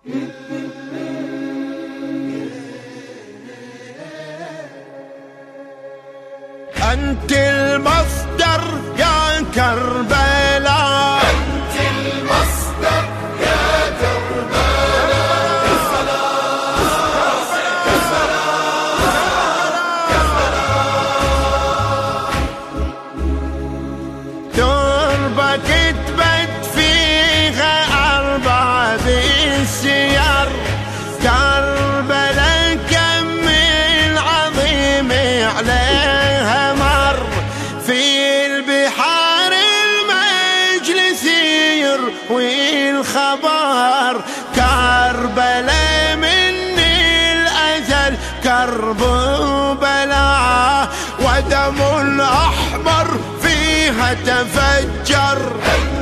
أنت المصدر يا كربلاء، أنت المصدر يا كربلاء، الصلاة الصلاة تربة كتبت فيها أربع بالسير، كربلاء كم العظيم عليها مر، في البحار المجلس يروي الخبر، كربلاء من الأزل كرب وبلاء، ودم الأحمر فيها تفجر.